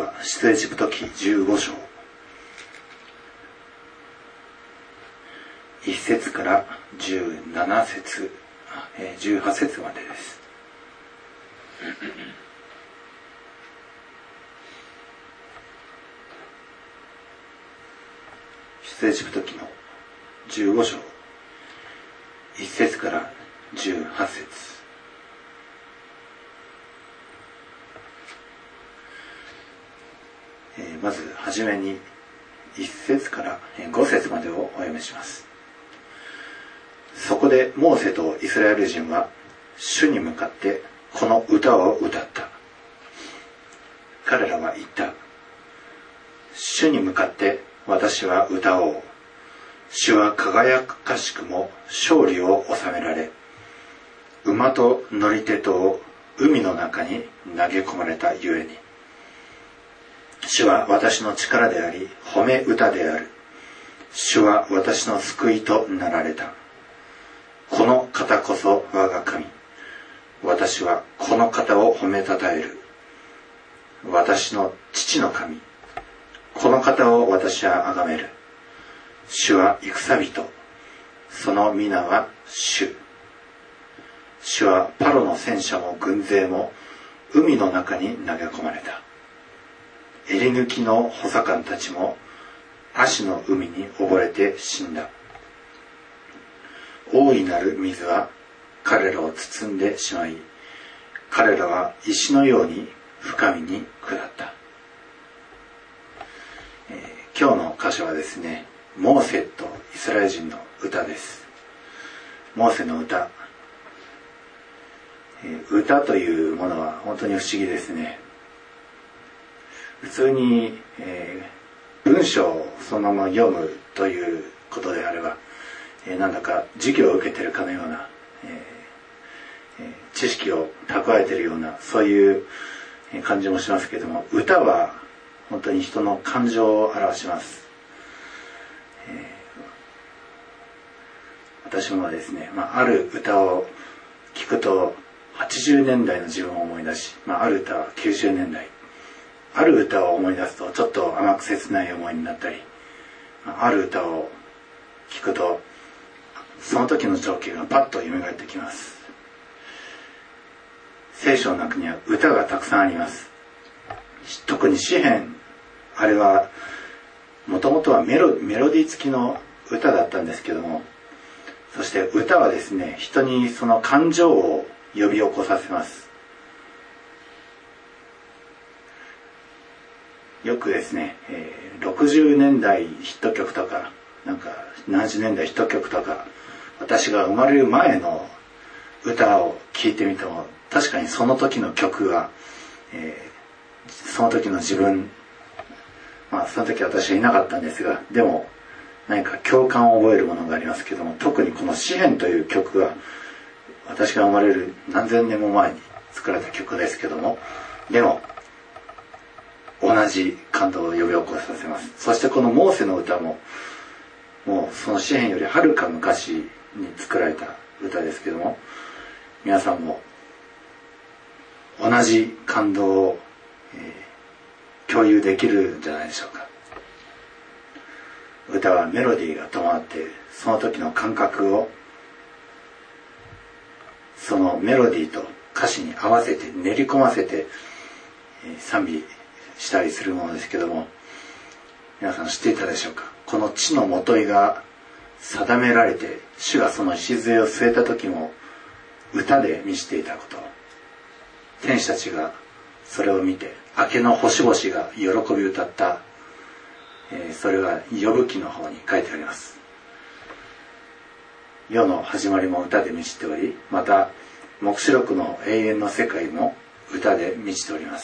は出エジプト記15章1節から17節18節までです。出エジプト記の15章1節から18節。まずはじめに1節から5節までをお読みします。そこでモーセとイスラエル人は主に向かってこの歌を歌った。彼らは言った。主に向かって私は歌おう。主は輝かしくも勝利を収められ、馬と乗り手とを海の中に投げ込まれたゆえに。主は私の力であり、褒め歌である。主は私の救いとなられた。この方こそ我が神。私はこの方を褒めたたえる。私の父の神。この方を私は崇める。主は戦人。その皆は主。主はパロの戦車も軍勢も海の中に投げ込まれた。襟抜きの補佐官たちも葦の海に溺れて死んだ。大いなる水は彼らを包んでしまい、彼らは石のように深みに下った。今日の箇所はですね、モーセとイスラエル人の歌です。モーセの歌。歌というものは本当に不思議ですね。普通に、文章をそのまま読むということであれば、なんだか授業を受けているかのような、知識を蓄えているようなそういう感じもしますけれども、歌は本当に人の感情を表します。私もですね、ある歌を聞くと80年代の自分を思い出し、ある歌は90年代、ある歌を思い出すとちょっと甘く切ない思いになったり、ある歌を聞くとその時の情景がパッと蘇ってきます。聖書の中には歌がたくさんあります。特に詩編、あれはもともとはメロディー付きの歌だったんですけども、そして歌はですね、人にその感情を呼び起こさせます。よくですね、60年代ヒット曲とか、70年代ヒット曲とか、私が生まれる前の歌を聴いてみても、確かにその時の曲が、その時の自分、その時私はいなかったんですが、でも何か共感を覚えるものがありますけども、特にこの詩編という曲は私が生まれる何千年も前に作られた曲ですけども、でも同じ感動を呼び起こさせます。そしてこのモーセの歌も、もうその詩編よりはるか昔に作られた歌ですけども、皆さんも同じ感動を、共有できるんじゃないでしょうか。歌はメロディーが伴って、その時の感覚をそのメロディーと歌詞に合わせて練り込ませて、賛美したりするものですけども、皆さん知っていたでしょうか。この地のもといが定められて、主がその礎を据えた時も歌で満ちていたこと、天使たちがそれを見て明けの星々が喜び歌った、それは呼ぶ記の方に書いてあります。世の始まりも歌で満ちており、また黙示録の永遠の世界も歌で満ちております。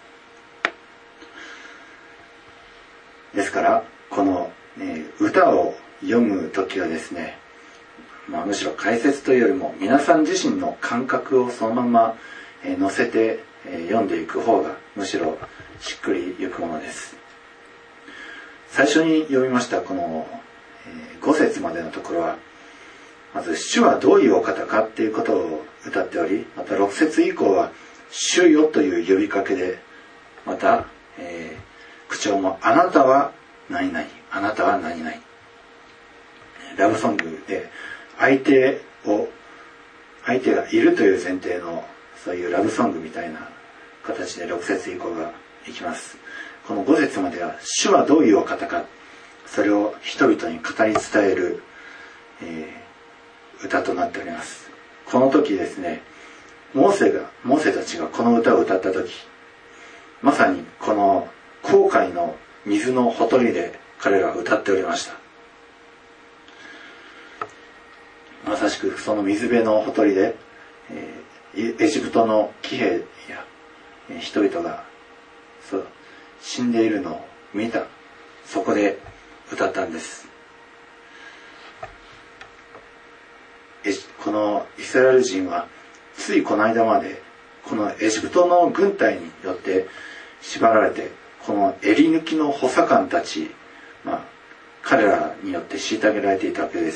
ですからこの、歌を読むときはですね、むしろ解説というよりも皆さん自身の感覚をそのまま乗せて読んでいく方がむしろしっくりいくものです。最初に読みましたこの5節までのところは、まず主はどういうお方かっていうことを歌っており、また6節以降は主よという呼びかけでまた口調もあなたは何々、あなたは何々。ラブソングで相手がいるという前提のそういうラブソングみたいな形で6節以降がいきます。この5節までは主はどういうお方か、それを人々に語り伝える、歌となっております。この時ですね、モーセたちがこの歌を歌った時、まさにこの紅海の水のほとりで彼らは歌っておりました。まさしくその水辺のほとりで、エジプトの騎兵や人々が死んでいるのを見た、そこで歌ったんです。このイスラエル人はついこの間までこのエジプトの軍隊によって縛られて、この襟抜きの補佐官たち、彼らによって虐げられていたわけです。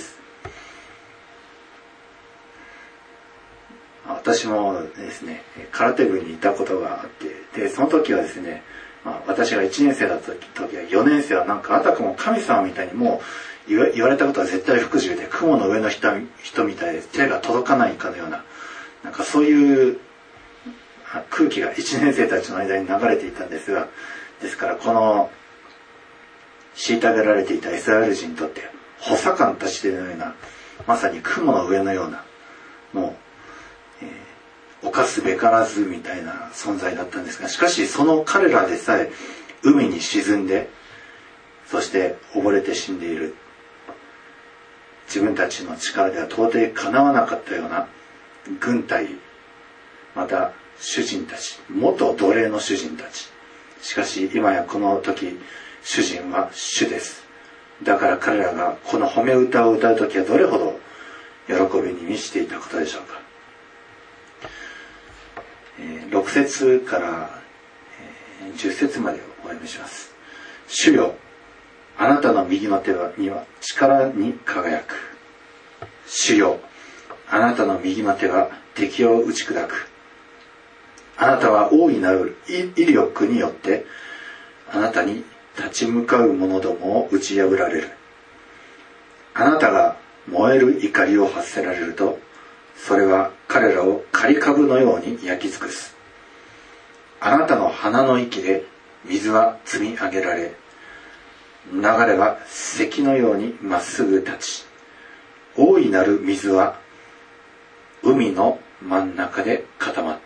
私もですね、空手部にいたことがあって、でその時はですね、私が1年生だった時は4年生はなんかあたかも神様みたいにもう言われたことは絶対服従で、雲の上の人みたいで手が届かないかのような、なんかそういう空気が1年生たちの間に流れていたんですが、ですからこの虐げられていたイスラエル人にとって補佐官たちのような、まさに雲の上のような、もう、犯すべからずみたいな存在だったんですが、しかしその彼らでさえ海に沈んで、そして溺れて死んでいる、自分たちの力では到底かなわなかったような軍隊、また主人たち、元奴隷の主人たち。しかし今やこの時、主人は主です。だから彼らがこの褒め歌を歌う時はどれほど喜びに満ちていたことでしょうか。6節から10節までをお読みします。主よ、あなたの右の手には力に輝く。主よ、あなたの右の手は敵を打ち砕く。あなたは大いなる威力によってあなたに立ち向かう者どもを打ち破られる。あなたが燃える怒りを発せられると、それは彼らを刈り株のように焼き尽くす。あなたの鼻の息で水は積み上げられ、流れは石のようにまっすぐ立ち、大いなる水は海の真ん中で固まった。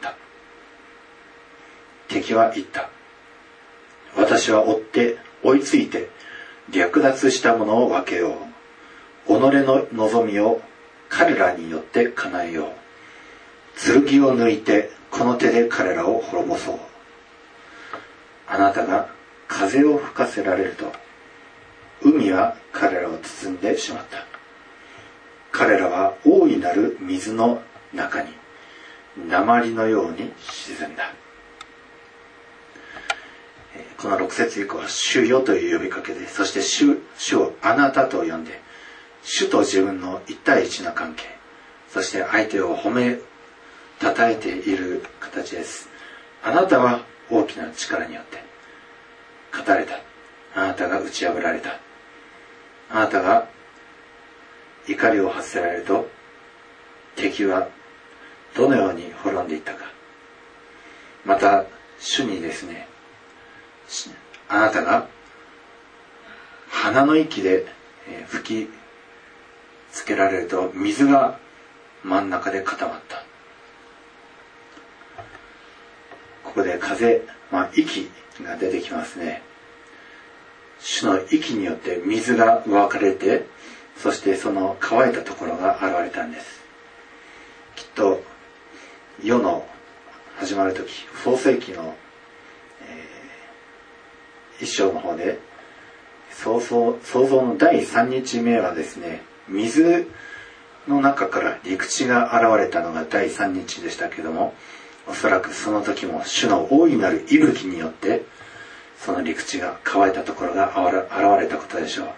敵は言った。私は追いついて略奪したものを分けよう。己の望みを彼らによって叶えよう。剣を抜いてこの手で彼らを滅ぼそう。あなたが風を吹かせられると、海は彼らを包んでしまった。彼らは大いなる水の中に鉛のように沈んだ。この6節以降は主よという呼びかけで、そして主をあなたと呼んで、主と自分の一対一の関係、そして相手を褒めたたえている形です。あなたは大きな力によって勝たれた。あなたが打ち破られた。あなたが怒りを発せられると、敵はどのように滅んでいったか。また主にですね、あなたが鼻の息で吹きつけられると、水が真ん中で固まった。ここで風、息が出てきますね。主の息によって水が分かれて、そしてその乾いたところが現れたんです。きっと世の始まる時、創世記の一章の方で創造の第3日目はですね、水の中から陸地が現れたのが第3日でしたけども、おそらくその時も主の大いなる息吹によってその陸地が乾いたところが現れたことでしょう。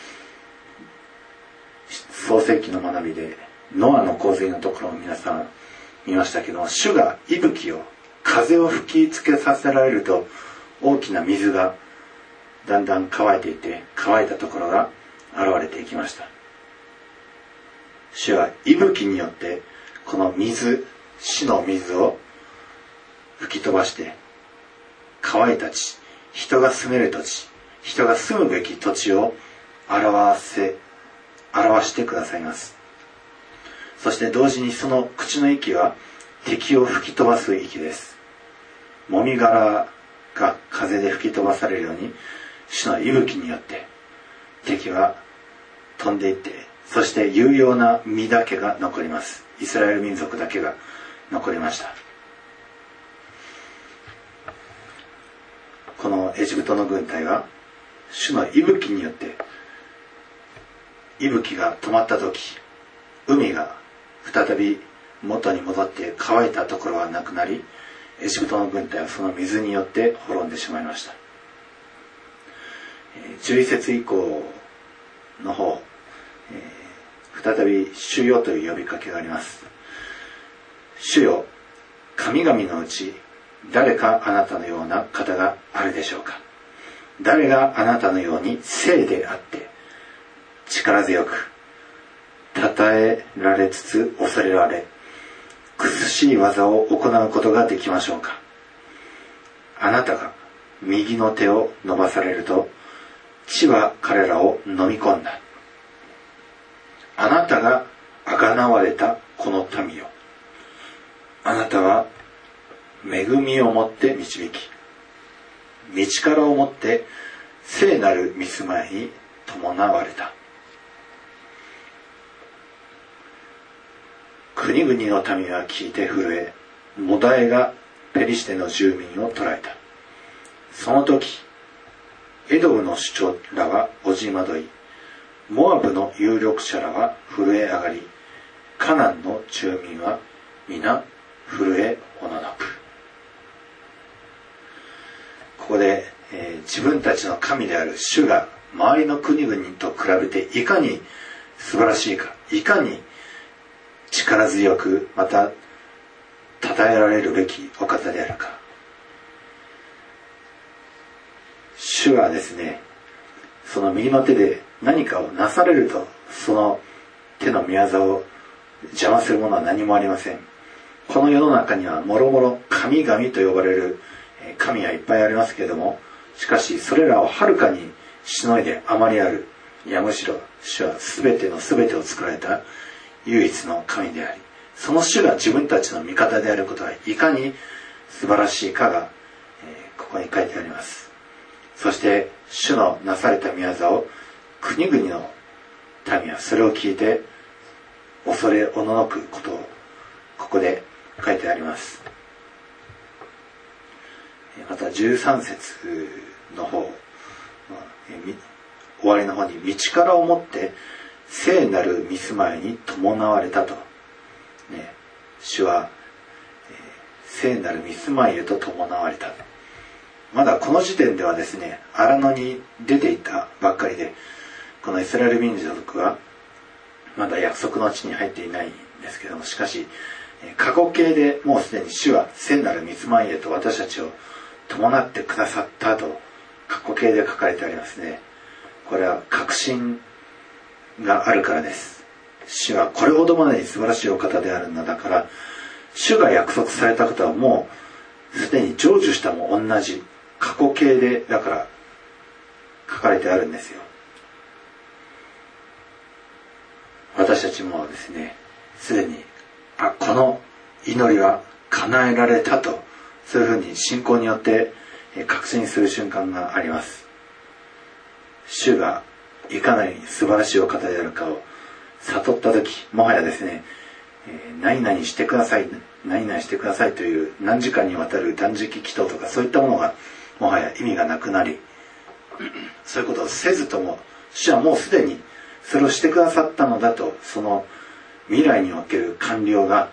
創世記の学びでノアの洪水のところを皆さん見ましたけど、主が息吹を風を吹きつけさせられると大きな水がだんだん乾いていって、乾いたところが現れていきました。主は息吹によってこの水、死の水を吹き飛ばして、乾いた地、人が住める土地、人が住むべき土地を表してくださいます。そして同時にその口の息は敵を吹き飛ばす息です。もみ殻が風で吹き飛ばされるように、主の息吹によって敵は飛んでいって、そして有用な実だけが残ります。イスラエル民族だけが残りました。このエジプトの軍隊は主の息吹によって、息吹が止まった時、海が再び元に戻って乾いたところはなくなり、エジプトの軍隊はその水によって滅んでしまいました。11節以降の方、再び主よという呼びかけがあります。主よ、神々のうち誰かあなたのような方があるでしょうか。誰があなたのように聖であって力強く称えられつつ恐れられ、苦しい技を行うことができましょうか。あなたが右の手を伸ばされると地は彼らを飲み込んだ。あなたがあがなわれたこの民よ、あなたは恵みをもって導き、道からをもって聖なる御住まいに伴われた。国々の民は聞いて震え、モダエがペリシテの住民を捕らえた。その時エドムの首長らはおじまどい、モアブの有力者らは震え上がり、カナンの住民は皆震えおののく。ここで、自分たちの神である主が周りの国々と比べていかに素晴らしいか、いかに力強く、また称えられるべきお方であるか。主はですね、その右の手で何かをなされると、その手の御業を邪魔するものは何もありません。この世の中にはもろもろ神々と呼ばれる神はいっぱいありますけれども、しかしそれらをはるかにしのいであまりある。いや、むしろ主は全ての全てを作られた唯一の神であり、その主が自分たちの味方であることがいかに素晴らしいかが、ここに書いてあります。そして主のなされた御業を国々の民はそれを聞いて恐れおののくことをここで書いてあります。また13節の方、終わりの方に道からをもって聖なる御住まいに伴われたと、ね、主は、聖なる御住まいへと伴われた。まだこの時点ではですね、荒野に出ていたばっかりで、このイスラエル民族はまだ約束の地に入っていないんですけども、しかし過去形でもうすでに主は聖なる御住まいへと私たちを伴ってくださったと過去形で書かれてありますね。これは確信があるからです。主はこれほどまでに素晴らしいお方であるのだから、主が約束されたことはもうすでに成就したも同じ過去形でだから書かれてあるんですよ。私たちもですね、すでにこの祈りは叶えられたと、そういうふうに信仰によって確信する瞬間があります。主がいかなり素晴らしいお方であるかを悟ったとき、もはやですね、何々してください、何々してくださいという何時間にわたる断食祈祷とかそういったものがもはや意味がなくなり、そういうことをせずとも主はもうすでにそれをしてくださったのだと、その未来における完了が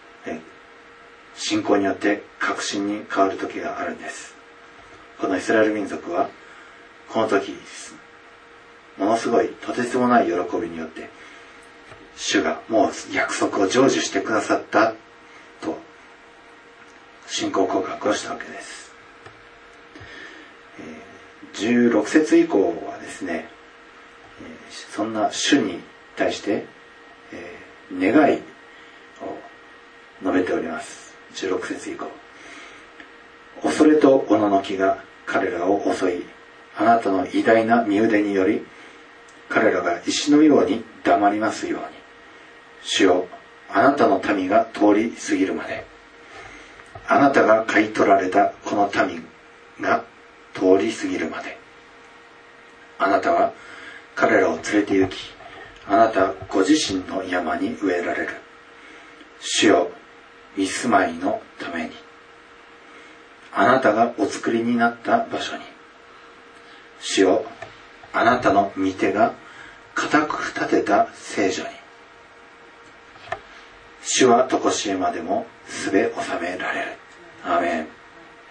信仰によって確信に変わる時があるんです。このイスラエル民族はこの時ものすごいとてつもない喜びによって主がもう約束を成就してくださったと信仰告白をしたわけです。 16節以降はですね、そんな主に対して、願いを述べております。16節以降。恐れとおののきが彼らを襲い、あなたの偉大な身腕により彼らが石のように黙りますように。主よ、あなたの民が通り過ぎるまで、あなたが買い取られたこの民が通り過ぎるまで、あなたは彼らを連れて行き、あなたご自身の山に植えられる。主よ、見住まいのために、あなたがお作りになった場所に。主よ、あなたの御手が固く立てた聖所に。主は常しえまでもすべ収められる。アーメン。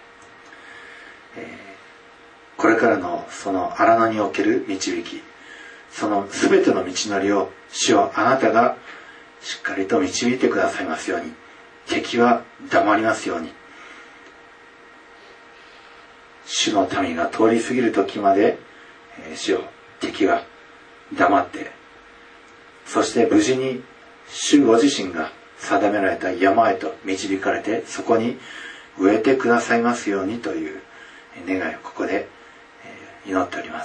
これからのその荒野における導き、そのすべての道のりを主はあなたがしっかりと導いてくださいますように。敵は黙りますように。主の民が通り過ぎる時まで、主よ、敵は黙って、そして無事に主ご自身が定められた山へと導かれて、そこに植えてくださいますようにという願いをここで祈っております。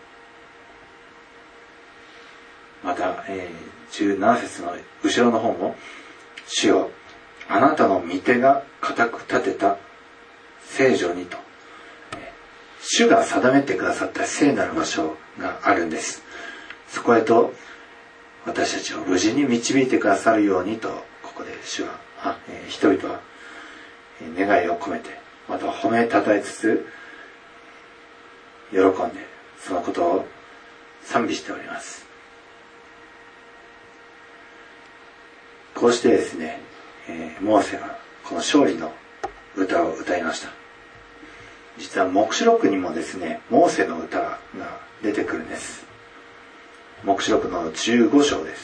また、17節の後ろの方も、主よ、あなたの御手が固く立てた聖所にと、主が定めてくださった聖なる場所があるんです。そこへと私たちを無事に導いてくださるようにと、ここで主は、人々は願いを込めて、また褒めたたえつつ喜んで、そのことを賛美しております。こうしてですね、モーセがこの勝利の歌を歌いました。実は黙示録にもですね、モーセの歌が出てくるんです。黙示録の15章です。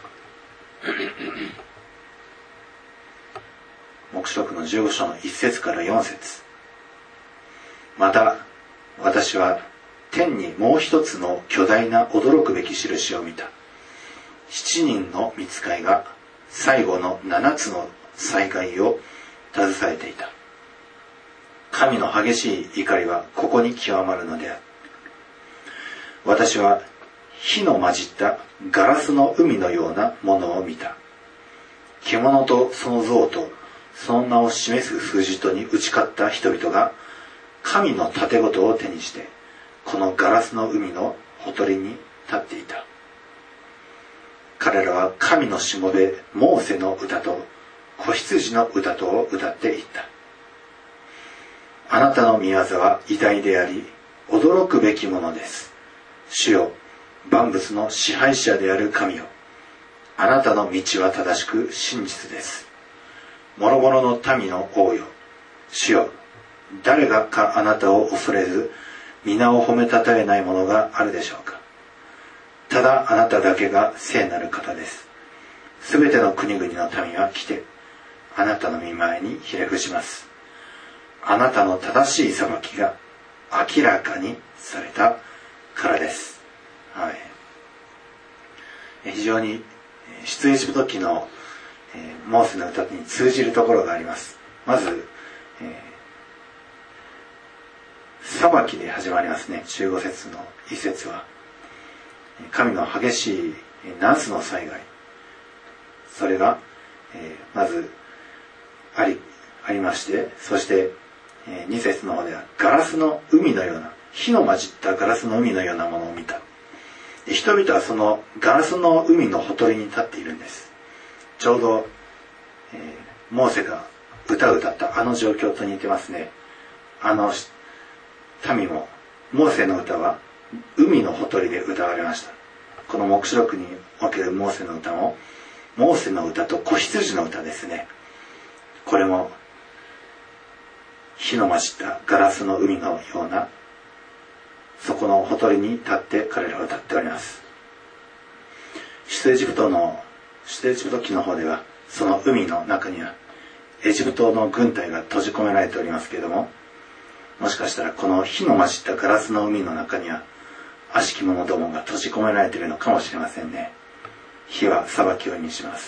黙示録の15章の1節から4節。また私は天にもう一つの巨大な驚くべき印を見た。7人の御使いが最後の7つの災害を携えていた。神の激しい怒りはここに極まるのである。私は火の混じったガラスの海のようなものを見た。獣とその像とその名を示す数字とに打ち勝った人々が神の盾事を手にしてこのガラスの海のほとりに立っていた。彼らは神のしもべモーセの歌と子羊の歌とを歌っていった。あなたの御業は偉大であり驚くべきものです。主よ、万物の支配者である神よ、あなたの道は正しく真実です。諸々の民の王よ、主よ、誰がかあなたを恐れず皆を褒めたたえないものがあるでしょうか。ただあなただけが聖なる方です。すべての国々の民は来てあなたの御前にひれ伏します。あなたの正しい裁きが明らかにされたからです。はい、非常に出エジプト記のモーセの歌に通じるところがあります。まず、裁きで始まりますね。15節の1節は神の激しい7つの災害、それが、まずありまして、そして2節の方ではガラスの海のような、火の混じったガラスの海のようなものを見た。人々はそのガラスの海のほとりに立っているんです。ちょうど、モーセが歌を歌ったあの状況と似てますね。民もモーセの歌は海のほとりで歌われました。この黙示録におけるモーセの歌もモーセの歌と子羊の歌ですね。これも火の混じったガラスの海のようなそこのほとりに立って彼らは歌っております。出エジプト記の方ではその海の中にはエジプトの軍隊が閉じ込められておりますけれども、 もしかしたらこの火の混じったガラスの海の中には悪しき者どもが閉じ込められているのかもしれませんね。火は裁きを意味します。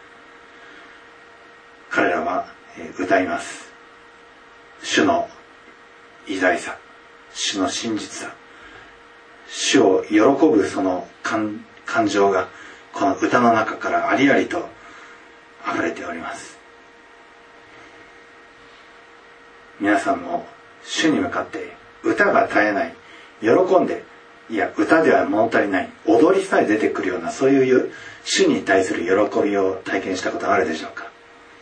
彼らは歌います。主の偉大さ、主の真実さ、主を喜ぶその感情がこの歌の中からありありと溢れております。皆さんも主に向かって歌が絶えない、喜んで、いや歌では物足りない、踊りさえ出てくるような、そういう主に対する喜びを体験したことがあるでしょうか。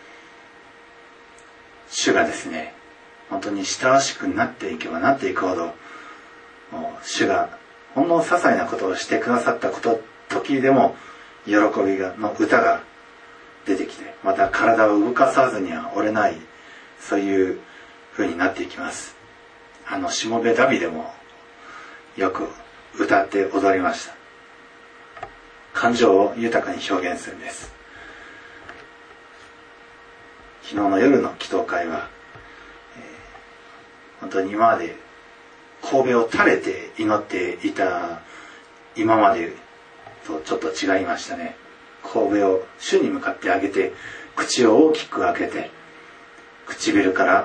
主がですね、本当に親しくなっていけばなっていくほど、もう主がほんの些細なことをしてくださった時でも喜びの歌が出てきて、また体を動かさずには折れない、そういう風になっていきます。しもべダビデもよく歌って踊りました。感情を豊かに表現するんです。昨日の夜の祈祷会は、本当に今まで神戸を垂れて祈っていた今までとちょっと違いましたね。神戸を主に向かって上げて、口を大きく開けて、唇から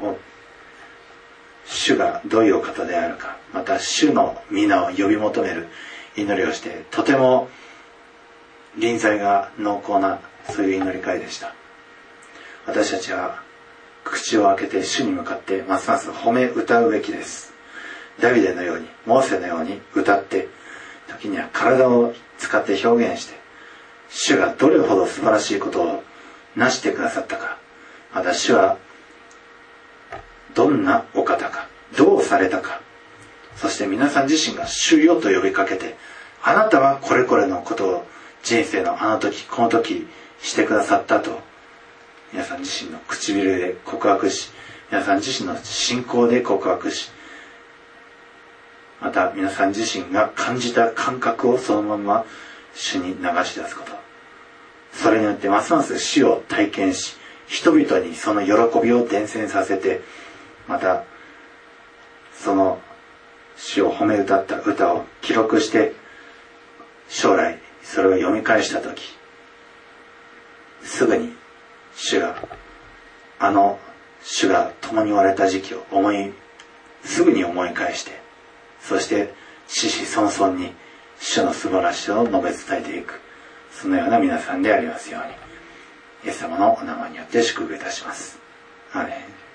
主がどういうお方であるか、また主の皆を呼び求める祈りをして、とても臨在が濃厚な、そういう祈り会でした。私たちは口を開けて主に向かってますます褒め歌うべきです。ダビデのように、モーセのように歌って、時には体を使って表現して、主がどれほど素晴らしいことをなしてくださったか、また主はどんなお方か、どうされたか、そして皆さん自身が主よと呼びかけて、あなたはこれこれのことを人生のあの時この時してくださったと、皆さん自身の唇で告白し、皆さん自身の信仰で告白し、また皆さん自身が感じた感覚をそのまま主に流し出すこと、それによってますます主を体験し、人々にその喜びを伝染させて、またその主を褒め歌った歌を記録して、将来それを読み返したとき、すぐに主が主が共におられた時期をすぐに思い返して、そして子々孫々に主の素晴らしさを述べ伝えていく、そのような皆さんでありますように、イエス様のお名前によって祝福いたします。アーメン。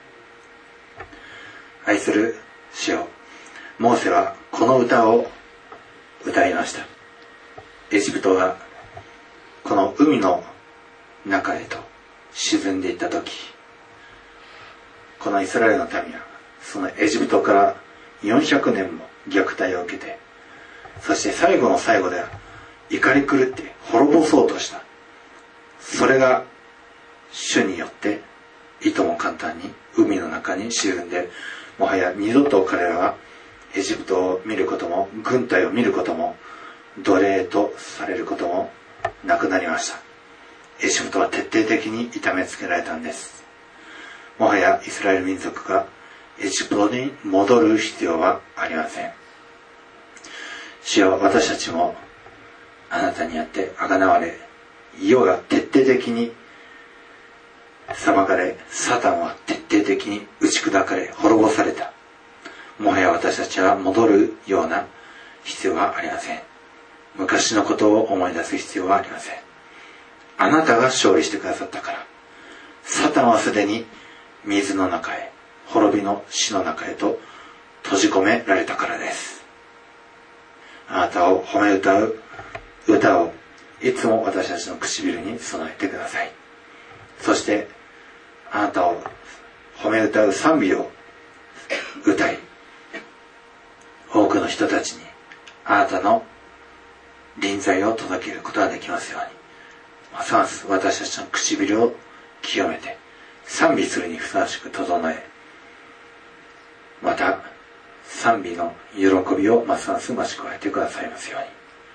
愛する主よ、モーセはこの歌を歌いました。エジプトがこの海の中へと沈んでいった時、このイスラエルの民はそのエジプトから400年も虐待を受けて、そして最後の最後で怒り狂って滅ぼそうとした。それが主によっていとも簡単に海の中に沈んで、もはや二度と彼らはエジプトを見ることも軍隊を見ることも奴隷とされることもなくなりました。エジプトは徹底的に痛めつけられたんです。もはやイスラエル民族がエジプトに戻る必要はありません。主よ、私たちもあなたにあって贖われ、世が徹底的に裁かれ、サタンは徹底的に打ち砕かれ滅ぼされた。もはや私たちは戻るような必要はありません。昔のことを思い出す必要はありません。あなたが勝利してくださったから、サタンはすでに水の中へ、滅びの死の中へと閉じ込められたからです。あなたを褒め歌う歌をいつも私たちの唇に備えてください。そしてあなたを褒め歌う賛美を歌い、多くの人たちにあなたの臨在を届けることができますように、ますます私たちの唇を清めて賛美するにふさわしく整え、また賛美の喜びをますます増し加えてくださいますように。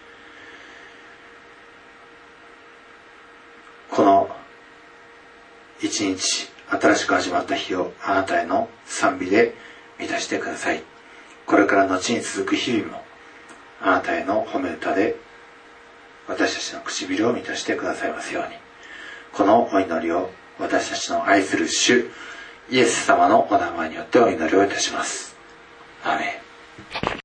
この一日、新しく始まった日をあなたへの賛美で満たしてください。これから後に続く日々も、あなたへの褒め歌で私たちの唇を満たしてくださいますように。このお祈りを私たちの愛する主イエス様のお名前によってお祈りをいたします。アーメン。